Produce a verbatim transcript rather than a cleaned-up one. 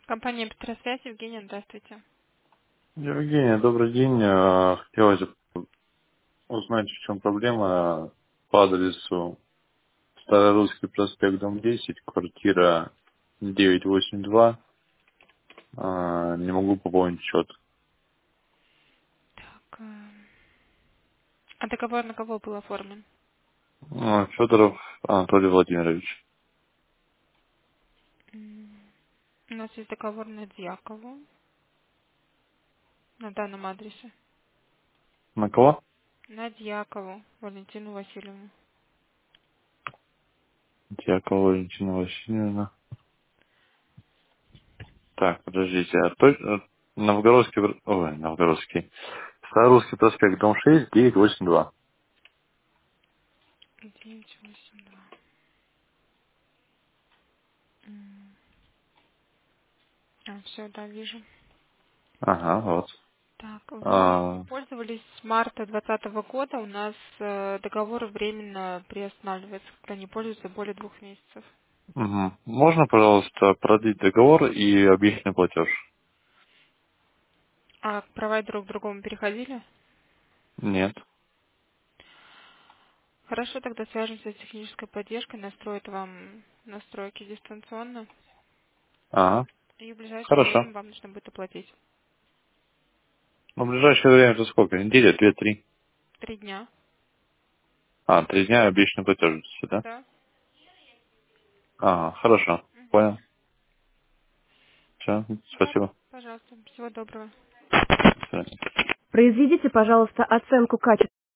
Компания Петросвязь, Евгения, здравствуйте. Евгения, добрый день. Э, Хотелось бы узнать, в чем проблема по адресу Старорусский проспект, дом десять, квартира девятьсот восемьдесят два. Э, Не могу пополнить счет. Так, э, а договор на кого был оформлен? Э, Федоров Анатолий Владимирович. М, У нас есть договор на Дьякову, на данном адресе. На кого? На Дьякову Валентину Васильевну. Дьякова Валентина Васильевна. Так, подождите. А то... э, Новгородский... пр- Ой, Новгородский. Старорусский проспект, дом шесть, девятьсот восемьдесят два. девятьсот восемьдесят два. М, А, все, да, вижу. Ага, вот. Так, вы А, пользовались с марта двадцатого года. У нас э, договор временно приостанавливается, когда не пользуются более двух месяцев. Мгм. Можно, пожалуйста, продлить договор и объектный платеж? А к провайдеру к другому переходили? Нет. Хорошо, тогда свяжемся с технической поддержкой, настроят вам настройки дистанционно, Ага, и в ближайшее хорошо. время вам нужно будет оплатить. Ну, в ближайшее время это сколько? Неделя, две, три? Три дня. А, три дня обещанный платеж, да? Да? Ага, хорошо. Мгм. Понял. Все, Да, спасибо. пожалуйста. Всего доброго. До свидания. Произведите, пожалуйста, оценку качества.